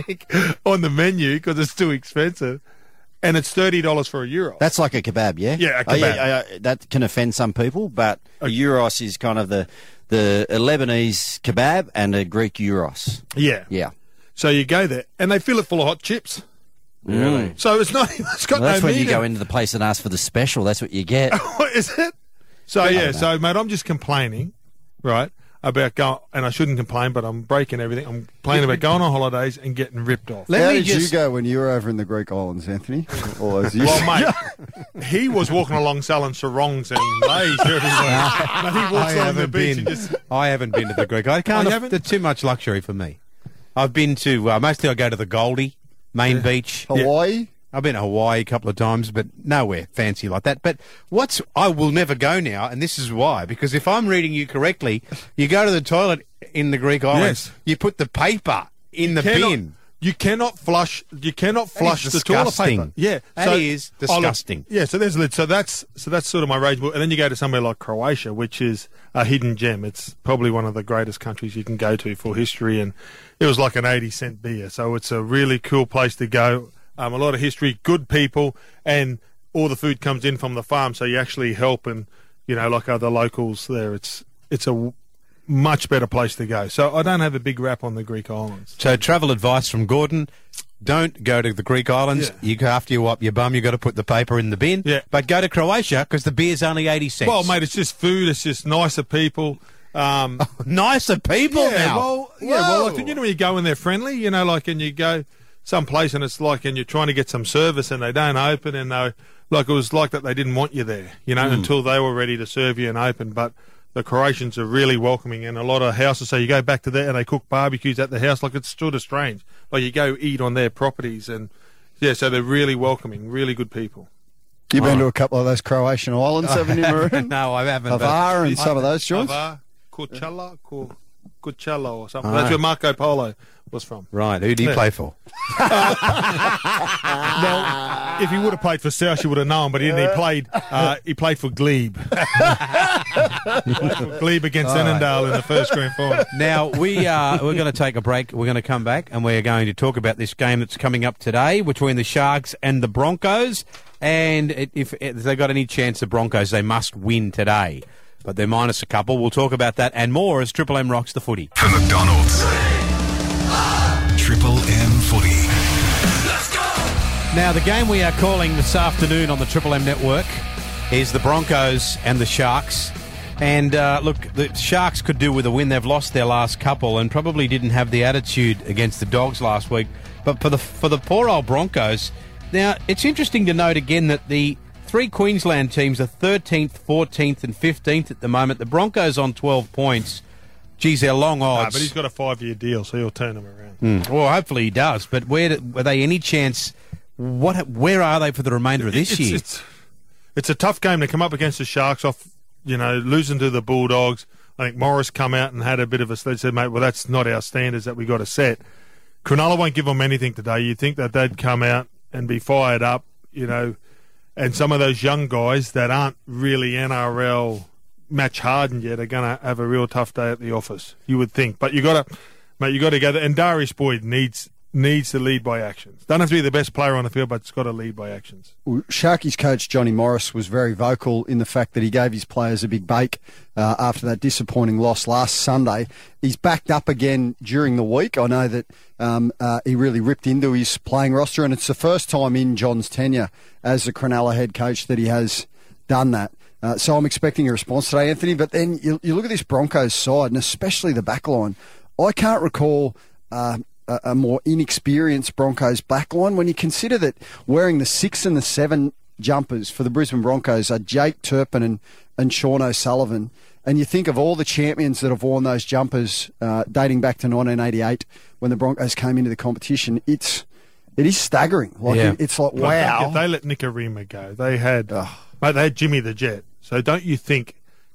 on the menu because it's too expensive, and it's thirty dollars for a Euro. That's like a kebab, yeah? Yeah, a Oh, yeah, kebab. uh, that can offend some people, but a Euros is kind of the, the a Lebanese kebab and a Greek Euros. yeah. Yeah. So you go there, and they fill it full of hot chips. Really? So it's not. It's got Well, that's no when meat you go in into the place and ask for the special. That's what you get. it. Is it? So yeah. So mate, I'm just complaining, right? About going, and I shouldn't complain, but I'm breaking everything. I'm complaining about going on holidays and getting ripped off. Let How me did just- you go when you were over in the Greek islands, Anthony? All those years. Well, mate, he was walking along selling sarongs and lays everywhere. But he walks I along the haven't beach been. and just. I haven't been to the Greek. I can't. you aff- haven't? There's too much luxury for me. I've been to uh, mostly I go to the Goldie main beach. Hawaii. I've been to Hawaii a couple of times, but nowhere fancy like that. But what's I will never go now, and this is why. Because if I'm reading you correctly, you go to the toilet in the Greek islands, Yes. you put the paper in the cannot- bin. You cannot flush. You cannot flush is the toilet disgusting. paper. Yeah, That is oh, look, disgusting. yeah, so there's a lid. So that's so that's sort of my rage. And then you go to somewhere like Croatia, which is a hidden gem. It's probably one of the greatest countries you can go to for history, and it was like an eighty cent beer. So it's a really cool place to go. Um, a lot of history, good people, and all the food comes in from the farm. So you actually help, and you know, like other locals there. It's it's a w- much better place to go. So I don't have a big rap on the Greek islands. So travel advice from Gordon. Don't go to the Greek islands. Yeah. You after you wipe your bum, you got to put the paper in the bin. Yeah. But go to Croatia because the beer's only eighty cents. Well, mate, it's just food. It's just nicer people. Um, nicer people yeah, now. well, yeah, well, Whoa. like, you know when you go in there friendly, you know, like, and you go someplace and it's like, and you're trying to get some service and they don't open, and they, like, it was like that they didn't want you there, you know, Mm. until they were ready to serve you and open. But the Croatians are really welcoming, and a lot of houses, so you go back to there and they cook barbecues at the house, like it's sort of strange. Like you go eat on their properties, and yeah, so they're really welcoming, really good people. You've been to a couple of those Croatian islands, haven't you, Maroon? No, I haven't. but- Avar and some of those joints. Avar, Kuchala, Ku- Kuchala or something. That's where Marco Polo was from. Right, who do you Yeah. play for? Well, if he would have played for South, you would have known. But he didn't. He played. Uh, he played for Glebe. he played for Glebe against Annandale in the first grand final. Now we are we're going to take a break. We're going to come back and we're going to talk about this game that's coming up today between the Sharks and the Broncos. And it, if, if they've got any chance, the Broncos, they must win today. But they're minus a couple. We'll talk about that and more as Triple M rocks the footy. For McDonald's. Triple M Footy. Now, the game we are calling this afternoon on the Triple M network is the Broncos and the Sharks. And uh, look, the Sharks could do with a win. They've lost their last couple and probably didn't have the attitude against the Dogs last week. But for the for the poor old Broncos, now it's interesting to note again that the three Queensland teams are thirteenth, fourteenth, and fifteenth at the moment. The Broncos on twelve points. Geez, they're long Nah, odds. but he's got a five-year deal, so he'll turn him around. Mm. Well, hopefully he does. But where do, are they any chance? What? Where are they for the remainder of this it's, year? It's, it's a tough game to come up against the Sharks off, you know, losing to the Bulldogs. I think Morris come out and had a bit of a they said, mate, well, that's not our standards that we got to set. Cronulla won't give them anything today. You'd think that they'd come out and be fired up, you know, and some of those young guys that aren't really N R L match hardened yet are going to have a real tough day at the office, you would think. But you got to, mate, you got to go there. And Darius Boyd needs needs to lead by actions. Doesn't have to be the best player on the field, but it's got to lead by actions. Sharkies coach Johnny Morris was very vocal in the fact that he gave his players a big bake uh, after that disappointing loss last Sunday. He's backed up again during the week. I know that um, uh, he really ripped into his playing roster, and it's the first time in John's tenure as the Cronulla head coach that he has done that. Uh, so I'm expecting a response today, Anthony. But then you, you look at this Broncos side, and especially the back line. I can't recall Uh, a, a more inexperienced Broncos backline when you consider that wearing the six and the seven jumpers for the Brisbane Broncos are Jake Turpin and, and Sean O'Sullivan. And you think of all the champions that have worn those jumpers uh, dating back to nineteen eighty-eight when the Broncos came into the competition. It's it is staggering. Like Yeah. it, it's like But wow. If they let Nicarima go, they had, mate, they had Jimmy the Jet. So don't you think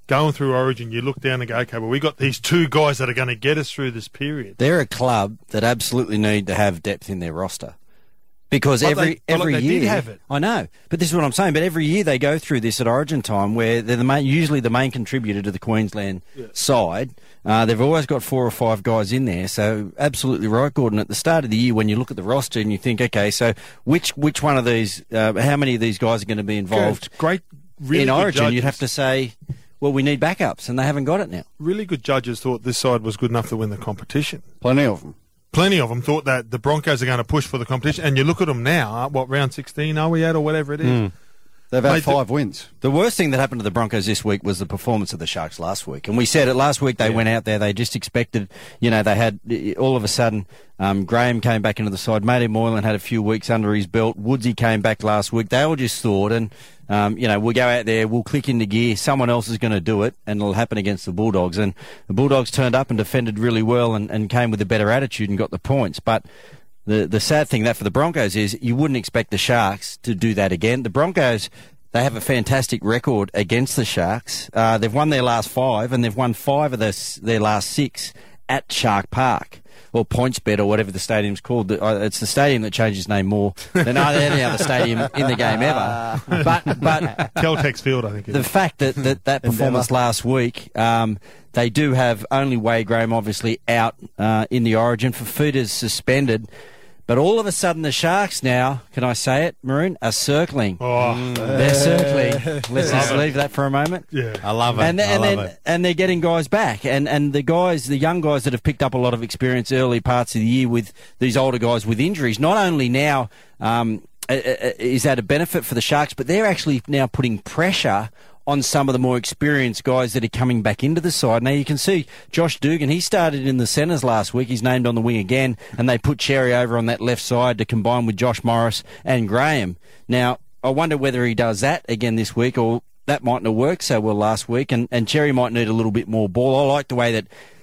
going through Origin, you look down and go, okay, well, we got these two guys that are going to get us through this period. They're a club that absolutely need to have depth in their roster. Because But every they- but every look, they year, did have it. I know, but this is what I'm saying. But every year they go through this at Origin time, where they're the main, usually the main contributor to the Queensland side. Uh, they've always got four or five guys in there. So absolutely right, Gordon. At the start of the year, when you look at the roster and you think, okay, so which which one of these, uh, how many of these guys are going to be involved Great, really in good Origin? judges. You'd have to say, well, we need backups, and they haven't got it now. Really good judges thought this side was good enough to win the competition. Plenty of them. Plenty of them thought that the Broncos are going to push for the competition, and you look at them now. uh, What round sixteen are we at, or whatever it is? They've had Mate, the- five wins. The worst thing that happened to the Broncos this week was the performance of the Sharks last week. And we said it last week, they went out there, they just expected, you know, they had, all of a sudden, um, Graham came back into the side, Matty Moylan had a few weeks under his belt, Woodsy came back last week, they all just thought, and, um, you know, we'll go out there, we'll click into gear, someone else is going to do it, and it'll happen against the Bulldogs. And the Bulldogs turned up and defended really well and, and came with a better attitude and got the points. But the, the sad thing that for the Broncos is you wouldn't expect the Sharks to do that again. The Broncos, they have a fantastic record against the Sharks. Uh, they've won their last five, and they've won five of their, their last six at Shark Park, or PointsBet, or whatever the stadium's called. The- uh, It's the stadium that changed its name more than any other stadium in the game ever. But but Caltex Field, I think. It the is. fact that that, that performance last week, um, they do have only Wade Graham obviously out uh, in the Origin. Fafita's suspended. But all of a sudden, the Sharks now, can I say it, Maroon, are circling. Oh, They're circling. Let's just leave that for a moment. yeah. I love it. And, I and love then it. and they're getting guys back, and and the guys, the young guys that have picked up a lot of experience early parts of the year with these older guys with injuries. Not only now um, uh, uh, is that a benefit for the Sharks, but they're actually now putting pressure on some of the more experienced guys that are coming back into the side. Now you can see Josh Dugan, he started in the centres last week, he's named on the wing again, and they put Cherry over on that left side to combine with Josh Morris and Graham. Now, I wonder whether he does that again this week, or that might not work so well last week, and, and Cherry might need a little bit more ball. I like the way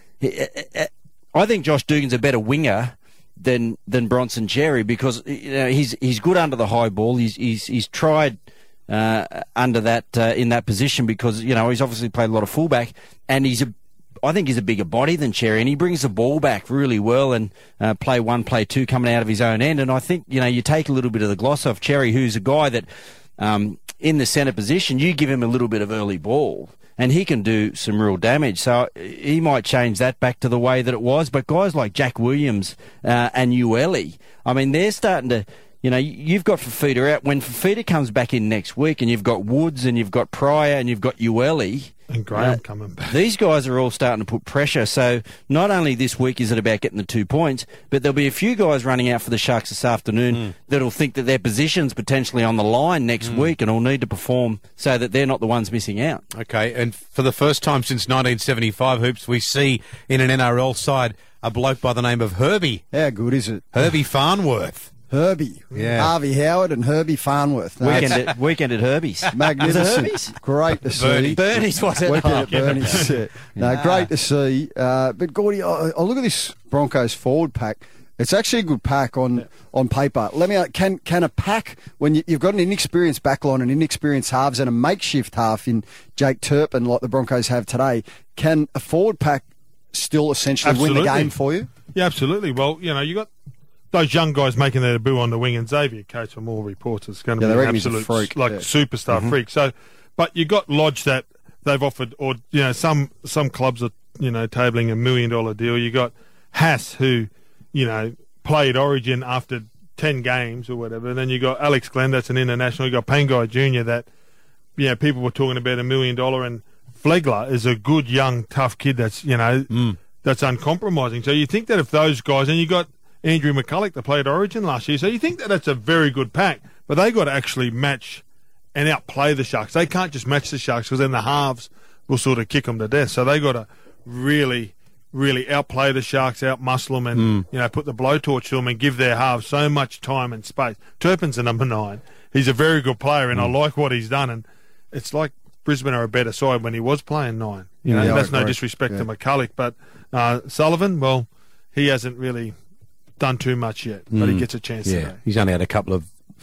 that... I think Josh Dugan's a better winger than than Bronson Cherry, because you know, he's he's good under the high ball. He's he's he's tried uh, under that uh, in that position, because you know he's obviously played a lot of fullback, and he's a I think he's a bigger body than Cherry, and he brings the ball back really well, and uh, play one, play two coming out of his own end. And I think you know you take a little bit of the gloss off Cherry, who's a guy that um, in the centre position, you give him a little bit of early ball, and he can do some real damage. So he might change that back to the way that it was. But guys like Jack Williams uh, and Ueli, I mean, they're starting to, you know, you've got Fafita out. When Fafita comes back in next week, and you've got Woods, and you've got Pryor, and you've got Ueli, And Graham uh, coming back. these guys are all starting to put pressure. So not only this week is it about getting the two points, but there'll be a few guys running out for the Sharks this afternoon Mm. that'll think that their position's potentially on the line next Mm. week, and will need to perform so that they're not the ones missing out. Okay, and for the first time since nineteen seventy-five, Hoops, we see in an N R L side a bloke by the name of Herbie. How good is it? Herbie Farnworth. Herbie. Yeah. Harvey Howard and Herbie Farnworth. No, Weekend it's at, weekend at Herbie's. magnificent. Was it Herbie's? Great to see. Bernie. Bernie's, was it? Weekend Oh. at Bernie's. Yeah. No, great to see. Uh, but Gordy, I, I look at this Broncos forward pack. It's actually a good pack on, on paper. Let me can can a pack when you, you've got an inexperienced backline and inexperienced halves and a makeshift half in Jake Turpin like the Broncos have today, can a forward pack still essentially Absolutely. win the game for you? Yeah, absolutely. Well, you know, you got those young guys making their debut on the wing, and Xavier Coates, from all reports, is going to Yeah, they be an reckon he's a absolute freak, like yeah. superstar freak. So, but you got Lodge that they've offered, or you know, some some clubs are you know tabling a million dollar deal. You got Haas, who you know played Origin after ten games or whatever. And then you got Alex Glenn, that's an international. You got Pangai Junior, that yeah, people were talking about a million dollar, and Flegler is a good young tough kid that's you know Mm. that's uncompromising. So you think that if those guys, and you got Andrew McCulloch that played Origin last year, so you think that it's a very good pack, but they got to actually match and outplay the Sharks. They can't just match the Sharks, because then the halves will sort of kick them to death. So they got to really, really outplay the Sharks, outmuscle them, and Mm. you know put the blowtorch to them and give their halves so much time and space. Turpin's a number nine. He's a very good player, and Mm. I like what he's done. And it's like Brisbane are a better side when he was playing nine. You know, Yeah, I that's no agree. disrespect Yeah. to McCulloch, but uh, Sullivan, well, he hasn't really done too much yet, but he Mm. gets a chance Yeah, today. he's only had a couple of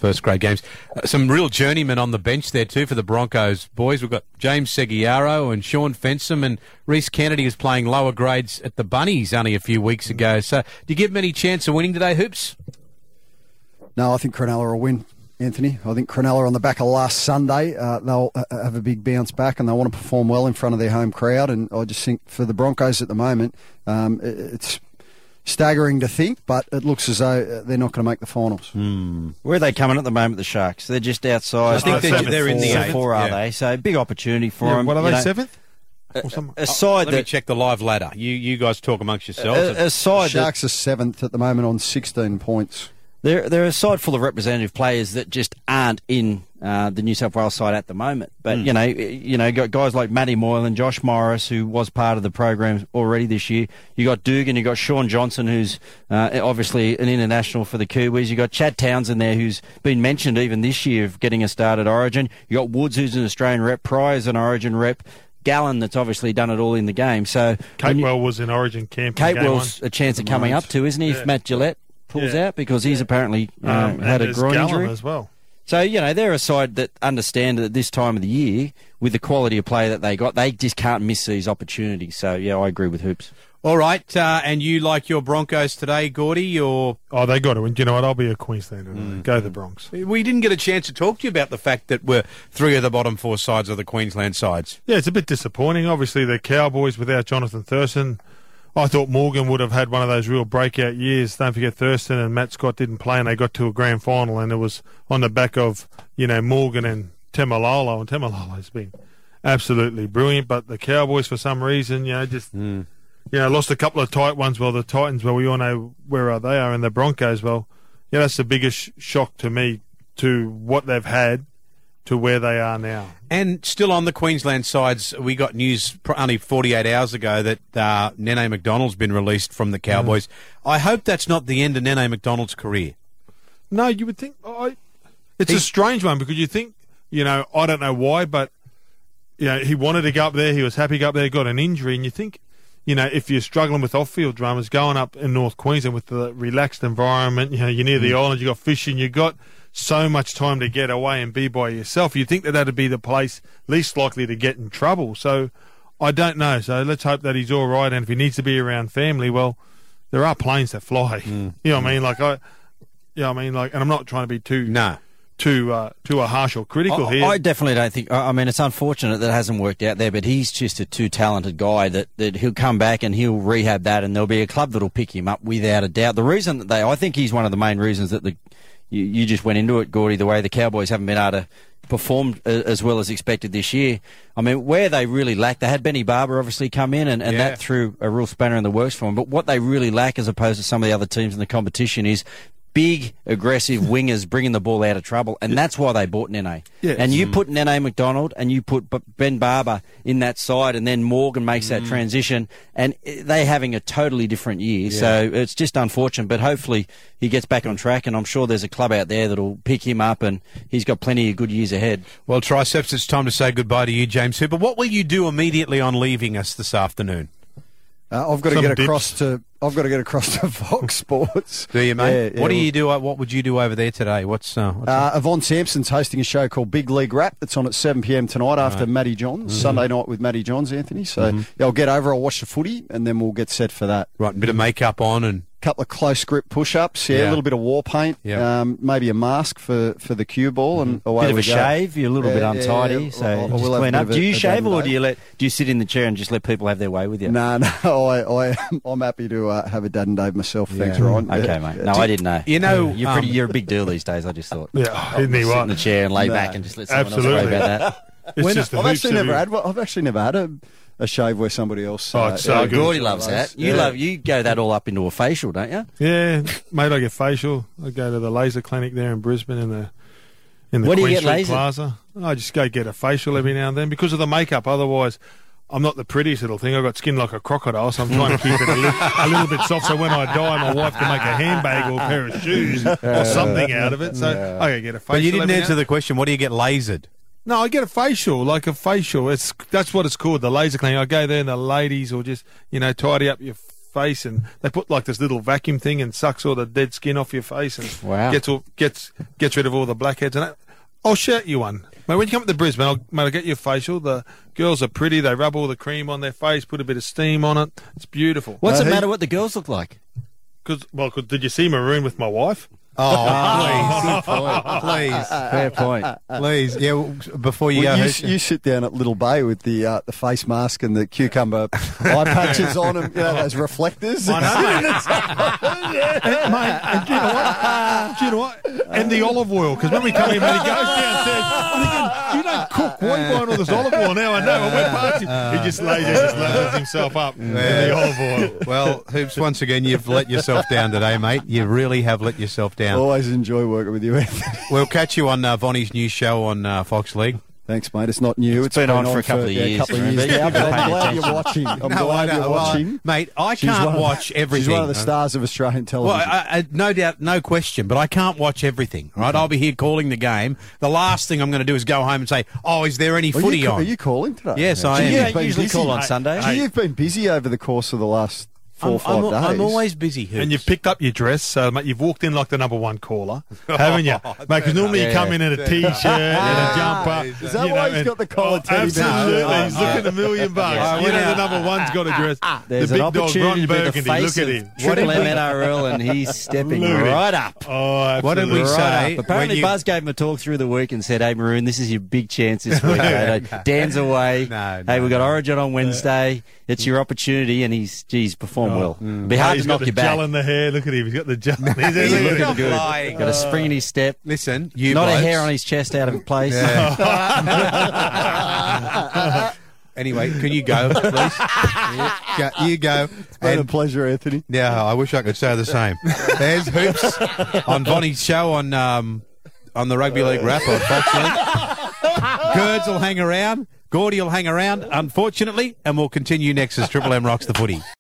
first grade games. Uh, some real journeymen on the bench there too for the Broncos boys. We've got James Seguiaro and Sean Fensom, and Reece Kennedy was playing lower grades at the Bunnies only a few weeks ago. So do you give them any chance of winning today, Hoops? No, I think Cronulla will win, Anthony. I think Cronulla on the back of last Sunday, uh, they'll uh, have a big bounce back and they want to perform well in front of their home crowd. And I just think for the Broncos at the moment, um, it, it's staggering to think, but it looks as though they're not going to make the finals. Mm. Where are they coming at the moment, the Sharks? They're just outside. I think they're, they're in the four, eighth. four, are yeah. they? So big opportunity for Yeah, them. what are you they, know. seventh? A, Or a side Let that me check the live ladder. You you guys talk amongst yourselves. a, a side that Sharks are seventh at the moment on sixteen points. They're, they're a side full of representative players that just aren't in uh, the New South Wales side at the moment. But, Mm. you know, you know, got guys like Matty Moylan, Josh Morris, who was part of the program already this year. You got Dugan, you got Sean Johnson, who's uh, obviously an international for the Kiwis. You got Chad Townsend there, who's been mentioned even this year of getting a start at Origin. You got Woods, who's an Australian rep. Pryor's an Origin rep. Gallen, that's obviously done it all in the game. So when you- Catewell was in Origin camp. in game Catewell's one. a chance of coming up to, isn't he, Yeah. if Matt Gillette pulls Yeah. out, because he's apparently um, Um, had and a there's groin Gallen injury. as well. So, you know, they're a side that understand that at this time of the year, with the quality of play that they got, they just can't miss these opportunities. So, yeah, I agree with Hoops. All right, uh, and you like your Broncos today, Gordy, or... Oh, they got to win. Do you know what? I'll be a Queenslander. Mm. Go the Bronx. We didn't get a chance to talk to you about the fact that we're three of the bottom four sides of the Queensland sides. Yeah, it's a bit disappointing. Obviously, the Cowboys without Jonathan Thurston. I thought Morgan would have had one of those real breakout years. Don't forget Thurston and Matt Scott didn't play, and they got to a grand final, and it was on the back of, you know, Morgan and Temalolo, and Temalolo's been absolutely brilliant. But the Cowboys, for some reason, you know, just Mm. you know, lost a couple of tight ones. Well, the Titans, well, we all know where are they are, and the Broncos, well, yeah, that's the biggest shock to me to what they've had to where they are now. And still on the Queensland sides, we got news pr- only forty-eight hours ago that uh, Nene McDonald's been released from the Cowboys. Mm. I hope that's not the end of Nene McDonald's career. No, you would think. I, it's He- a strange one because you think, you know, I don't know why, but you know, he wanted to go up there. He was happy to go up there. Got an injury, and you think, you know, if you're struggling with off-field dramas, going up in North Queensland with the relaxed environment, you know, you're near the Mm. island, you got fishing, you got so much time to get away and be by yourself. You'd think that that'd be the place least likely to get in trouble. So I don't know. So let's hope that he's all right. And if he needs to be around family, well, there are planes that fly. Mm. You know what I mean? Like I, you know what I mean? Like, and I'm not trying to be too No. too uh, too a harsh or critical I, here. I definitely don't think. I I mean, it's unfortunate that it hasn't worked out there, but he's just a too talented guy that, that he'll come back and he'll rehab that, and there'll be a club that'll pick him up without a doubt. The reason that they, I think he's one of the main reasons that the you, you just went into it, Gordy, the way the Cowboys haven't been able to perform uh, as well as expected this year. I mean, where they really lack, they had Benny Barber obviously come in, and, and Yeah. that threw a real spanner in the works for them. But what they really lack, as opposed to some of the other teams in the competition, is big, aggressive wingers bringing the ball out of trouble, and that's why they bought Nene. Yes. And you put Nene McDonald and you put B- Ben Barber in that side, and then Morgan makes that transition, and they're having a totally different year. So it's just unfortunate, but hopefully he gets back on track, and I'm sure there's a club out there that'll pick him up, and he's got plenty of good years ahead. Well, Triceps, it's time to say goodbye to you, James Hooper. What will you do immediately on leaving us this afternoon? Uh, I've got to Some get dips. across to. I've got to get across to Fox Sports. Do you, mate? Yeah, what do yeah. you do? uh, What would you do over there today? What's, uh, what's Uh, Yvonne Sampson's hosting a show called Big League Rap that's on at seven p.m. tonight after Matty Johns, Mm-hmm. Sunday night with Matty Johns, Anthony. So yeah, I'll get over, I'll watch the footy, and then we'll get set for that. right? A bit of makeup on and Couple of close grip push-ups, yeah, Yeah. a little bit of war paint, Yeah. um, maybe a mask for, for the cue ball, and away Bit of we a go. shave, you're a little Yeah, bit yeah, untidy, yeah. so I- I just will have a clean bit up. of a- Do you a shave, day or day. do you let do you sit in the chair and just let people have their way with you? No, no, I, I, I'm happy to uh, have a dad and Dave myself. Thanks, Yeah. Ryan. Okay, Yeah. mate. No, I didn't know. You know, you're pretty. um, You're a big deal these days. I just thought. yeah, isn't he Sit in what? the chair and lay No. back and just let someone Absolutely. else worry about that. It's When- just a I've hoops actually never every- had. one- I've actually never had a, a shave where somebody else. Oh, it's so Oh, good. Gordy loves that. You Yeah. love. You go that all up into a facial, don't you? Yeah, mate, I get facial. I go to the laser clinic there in Brisbane in the in the What do you Queen get Street laser? Plaza. I just go get a facial every now and then because of the makeup. Otherwise, I'm not the prettiest little thing. I've got skin like a crocodile, so I'm trying to keep it a, li- a little bit soft so when I die, my wife can make a handbag or a pair of shoes or something out of it. So I go get a facial. But you didn't every answer now- the question. What do you get lasered? No, I get a facial, like a facial. It's that's what it's called, the laser clinic. I go there and the ladies will just, you know, tidy up your face, and they put like this little vacuum thing and sucks all the dead skin off your face and Wow. gets all, gets gets rid of all the blackheads. And that, I'll shirt you one. Mate, when you come up to Brisbane, I'll, mate, I'll get you a facial. The girls are pretty. They rub all the cream on their face, put a bit of steam on it. It's beautiful. What's Uh, it he- matter what the girls look like? Cause, well, 'cause did you see Maroon with my wife? Oh, please, please, Fair point. please. Yeah, well, before you Well, go, you, who- you sit down at Little Bay with the uh, the face mask and the cucumber eye patches on them, you know, those reflectors. I know. And, mate, and do you know what? Do you know what? And the olive oil, because when we come in, when he goes downstairs, I'm thinking, you don't cook. Why are you buying all this olive oil now? I know. I went past him. He just lays there, just lathers himself up in the olive oil. well, Hoops, once again, you've let yourself down today, mate. You really have let yourself down. Always enjoy working with you, Anthony. We'll catch you on uh, Vonnie's new show on uh, Fox League. Thanks, mate. It's not new. It's been on for a couple of yeah, years, couple of remember? years now, but I'm Paying glad attention. you're watching. I'm No, glad I know. you're Well, watching. mate, I She's can't one of- watch everything. She's one of the stars of Australian Well, television. I, I, no doubt, no question, but I can't watch everything, right? I'll be here calling the game. The last thing I'm going to do is go home and say, oh, is there any Are footy you, on? Are you calling today? Yes, I Gee, am. you've Yeah, you been usually busy. call on Hey, Sundays. Gee, you've been busy over the course of the last four or I'm, five I'm, days. I'm always busy, Hoops. And you've picked up your dress, so mate, you've walked in like the number one caller, haven't you? Mate, because normally you Yeah. come in in a t-shirt and a jumper. Is that you why know, he's and- got the collar oh, teddy bear? absolutely, No, he's no. looking a million bucks. I you went know, out- the number one's got a dress. There's the an big dog, opportunity Ron to be the Burgundy, face look at of him. Triple M N R L, and he's stepping Look at him. right up. Oh, What did absolutely. we Right say? up. Apparently, when you- Buzz gave him a talk through the week and said, "Hey, Maroon, this is your big chance this week. mate. Dan's away. No, hey, no, we got no. Origin on Wednesday. It's your opportunity." And he's, geez, performed well. It'd be hard Oh, he's to got knock the you gel back. in the hair. Look at him. He's got the gel. He's, He's look at Looking not good. lying. Got a spring in his step. Listen, you Not a blokes- hair on his chest out of place. Anyway, can you go, please? Yeah, go, you go. Been a And pleasure, Anthony. yeah, I wish I could say the same. There's Hoops on Vonnie's show on um, on the Rugby League Wrap on Fox League. Kurds will hang around. Gordy will hang around, unfortunately, and we'll continue next as Triple M rocks the footy.